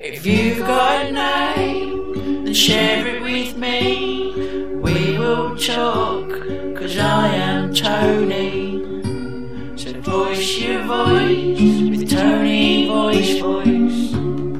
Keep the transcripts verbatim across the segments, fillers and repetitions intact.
If you've got a name, then share it with me. We will talk, cause I am Tony. So voice your voice with Tony Voice Voice.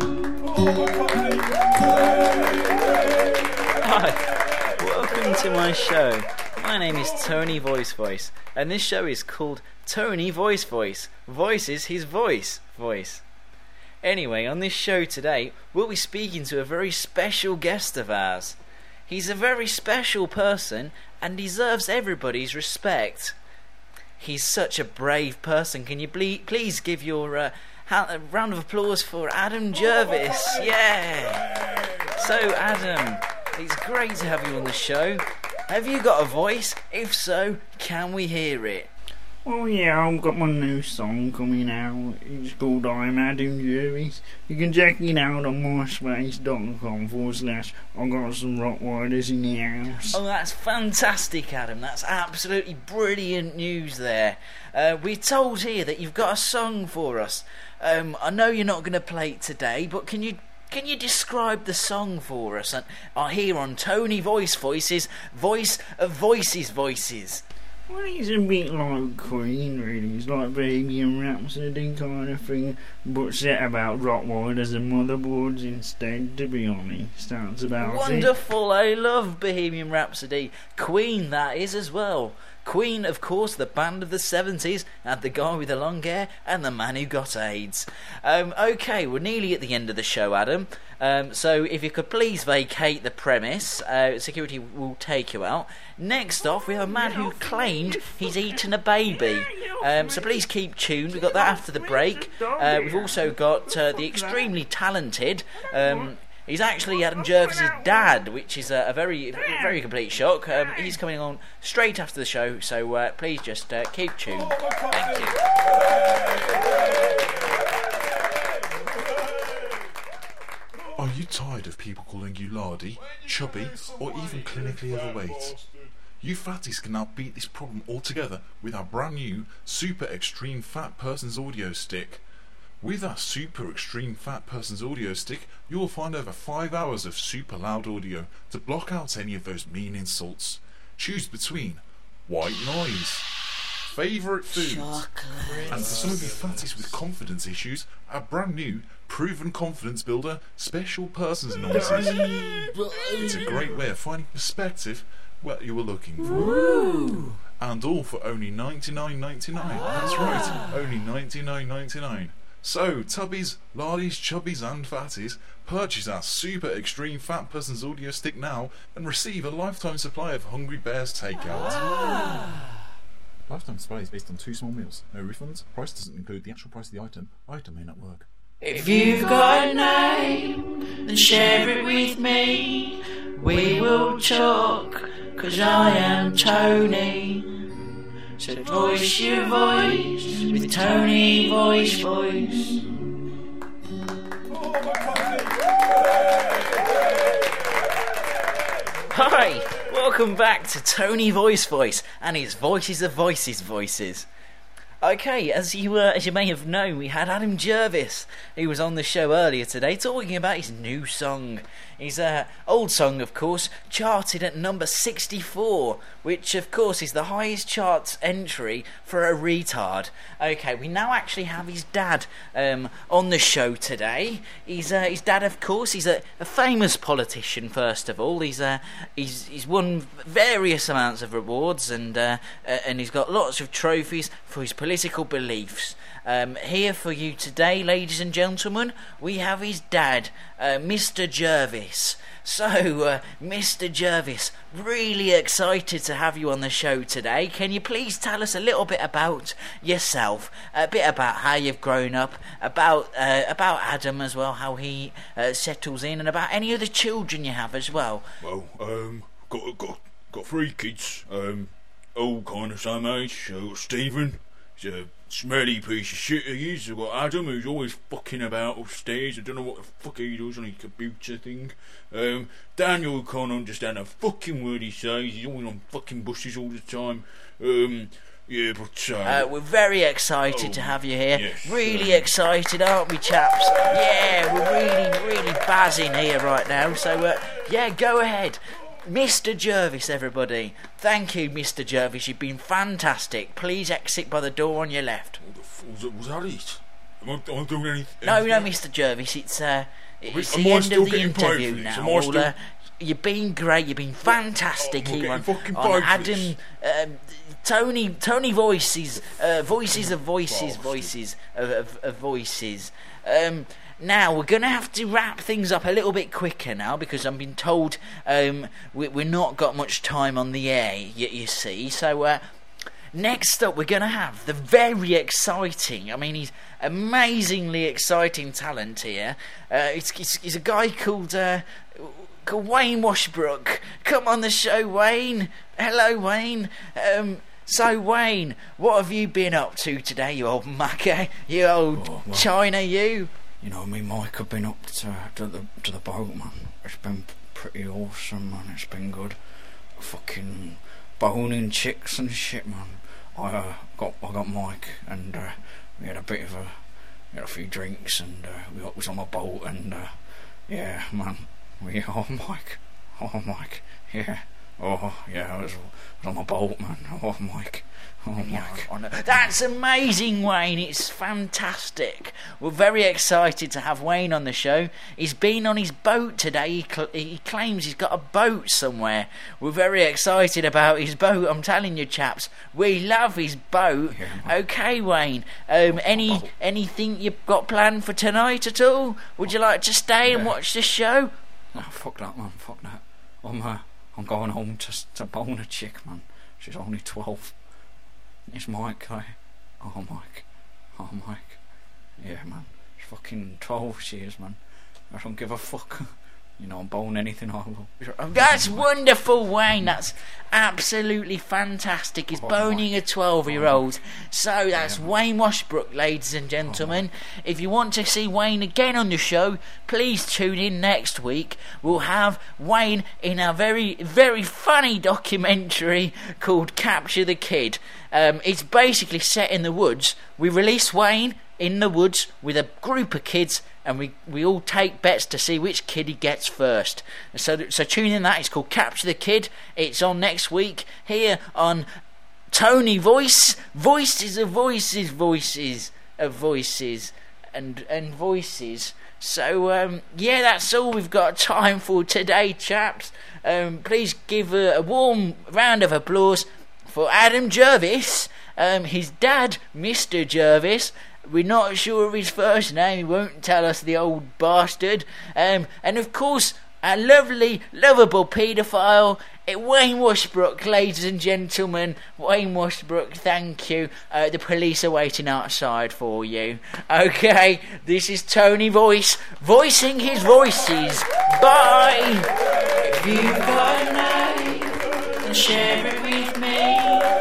Hi, welcome to my show. My name is Tony Voice Voice, and this show is called Tony Voice Voice. Voice is his voice voice. Anyway, on this show today, we'll be speaking to a very special guest of ours. He's a very special person and deserves everybody's respect. He's such a brave person. Can you ble- please give your uh, ha- a round of applause for Adam Jervis? Yeah! So, Adam, it's great to have you on the show. Have you got a voice? If so, can we hear it? Oh yeah, I've got my new song coming out. It's called I'm Adam Jervis. You can check it out on myspace.com forward slash I've got some Rottweilers in the house. Oh, that's fantastic, Adam. That's absolutely brilliant news there. Uh, we're told here that you've got a song for us. Um, I know you're not going to play it today, but can you can you describe the song for us? And uh, here on Tony Voice Voices, Voice of Voices Voices. Well, it's a bit like Queen, really. It's like Bohemian Rhapsody kind of thing, but set about Rottweilers and motherboards instead, to be honest. That's about Wonderful, it. I love Bohemian Rhapsody. Queen, that is, as well. Queen, of course, the band of the seventies, and the guy with the long hair, and the man who got AIDS. Um, okay, we're nearly at the end of the show, Adam. Um, so if you could please vacate the premise, uh, security will take you out. Next off, we have a man who claimed he's eaten a baby. Um, so please keep tuned. We've got that after the break. Uh, we've also got uh, the extremely talented... Um, He's actually Adam Jervis's dad, which is a, a very, very complete shock. Um, he's coming on straight after the show, so uh, please just uh, keep tuned. Thank you. Are you tired of people calling you lardy, chubby, or even clinically overweight? You fatties can now beat this problem altogether with our brand new Super Extreme Fat Person's Audio Stick. With our Super Extreme Fat Person's Audio Stick, you will find over five hours of super loud audio to block out any of those mean insults. Choose between white noise, favourite foods, Chocolate. and for some of you fatties with confidence issues, our brand new Proven Confidence Builder Special Persons Noises. It's a great way of finding perspective what you were looking for. Ooh. And all for only ninety-nine ninety-nine. That's right, only ninety-nine ninety-nine. So, tubbies, lardies, chubbies and fatties, purchase our Super Extreme Fat Person's Audio Stick now and receive a lifetime supply of Hungry Bears takeout. Ah. Lifetime supply is based on two small meals. No refunds. Price doesn't include the actual price of the item. Item may not work. If you've got a name, then share it with me. We will talk, cause I am Tony. So voice your voice with Tony Voice Voice. Hi, welcome back to Tony Voice Voice and his Voices of Voices Voices. Okay, as you uh, as you may have known, we had Adam Jervis, who was on the show earlier today, talking about his new song. His uh, old song, of course, charted at number sixty-four, which, of course, is the highest charts entry for a retard. Okay, we now actually have his dad um, on the show today. He's uh, his dad, of course. He's a, a famous politician. First of all, he's uh, he's he's won various amounts of rewards, and uh, uh, and he's got lots of trophies for his political beliefs. Um, here for you today, ladies and gentlemen, we have his dad, uh, Mister Jervis. So, uh, Mister Jervis, really excited to have you on the show today. Can you please tell us a little bit about yourself, a bit about how you've grown up, about uh, about Adam as well, how he uh, settles in, and about any other children you have as well? Well, um, got got got three kids, um, all kind of same age. I've got Stephen, he's a smelly piece of shit he is. I've got Adam, who's always fucking about upstairs. I don't know what the fuck he does on his computer thing. Um, Daniel can't understand a fucking word he says. He's always on fucking buses all the time. Um, Yeah, but uh, Uh, we're very excited Oh, to have you here. yes, really excited, aren't we, chaps? Yeah, we're really, really buzzing here right now. So, uh, yeah, go ahead. Mister Jervis, everybody. Thank you, Mister Jervis. You've been fantastic. Please exit by the door on your left. what the f- was, that, was that it? Am I, am I doing anything? No, no, Mister Jervis. It's uh, it's Am the I end still of the getting paid interview for this? now. Am I Well, still- uh, you've been great. You've been fantastic Am I here on, getting fucking on paid for Adam. Um, Tony, Tony Voices, uh, voices of voices, Bastard. voices of, of, of voices. Um, now we're going to have to wrap things up a little bit quicker now because I've been told um, we, we're not got much time on the air. You, you see, so. Uh, Next up, we're going to have the very exciting, I mean, he's amazingly exciting talent here. Uh, it's, it's, he's a guy called, uh, called Wayne Washbrook. Come on the show, Wayne. Hello, Wayne. Um, so, Wayne, what have you been up to today, you old mucker? You old Oh, well. China, you? You know, me, Mike, I've been up to, to the to the boat, man. It's been pretty awesome, man. It's been good. Fucking boning chicks and shit, man. I uh, got I got Mike, and uh, we had a bit of a we had a few drinks, and uh, we got, was on my boat, and uh, yeah, man. We oh Mike, oh Mike, yeah, oh yeah, I was, was on my boat, man. Oh Mike, oh Mike. Oh, no. That's amazing, Wayne. It's fantastic. We're very excited to have Wayne on the show. He's been on his boat today. He, cl- he claims he's got a boat somewhere. We're very excited about his boat. I'm telling you, chaps, we love his boat. Yeah, Okay, Wayne. Um, any anything you've got planned for tonight at all? Would you like to stay and Yeah. watch the show? No, fuck that, man. Fuck that. I'm uh, I'm going home to to bone a chick, man. She's only twelve. It's Mike, eh? Oh, Mike. Oh, Mike. Yeah, man. She's fucking twelve. She is, man. I don't give a fuck. You know, I'm bone anything I will. That's wonderful, Wayne. That's absolutely fantastic. He's Oh, boning my- a twelve-year-old. So that's Yeah. Wayne Washbrook, ladies and gentlemen. If you want to see Wayne again on the show, please tune in next week. We'll have Wayne in our very, very funny documentary called Capture the Kid. Um, it's basically set in the woods. We release Wayne in the woods with a group of kids, and we, we all take bets to see which kid he gets first. So so tune in that. It's called Capture the Kid. It's on next week here on Tony Voice. Voices of voices, voices of voices, and and voices. So um, yeah, that's all we've got time for today, chaps. Um, please give a, a warm round of applause for Adam Jervis, um, his dad, Mister Jervis. We're not sure of his first name. He won't tell us, the old bastard. Um, and of course, our lovely, lovable paedophile, uh, Wayne Washbrook, ladies and gentlemen. Wayne Washbrook, thank you. Uh, the police are waiting outside for you. Okay, this is Tony Voice, voicing his voices. Bye! If you've got a name, then share it with me.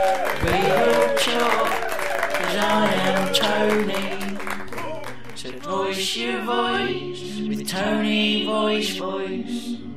We will talk, cause I am Tony. So voice your voice with Tony Voice Voice.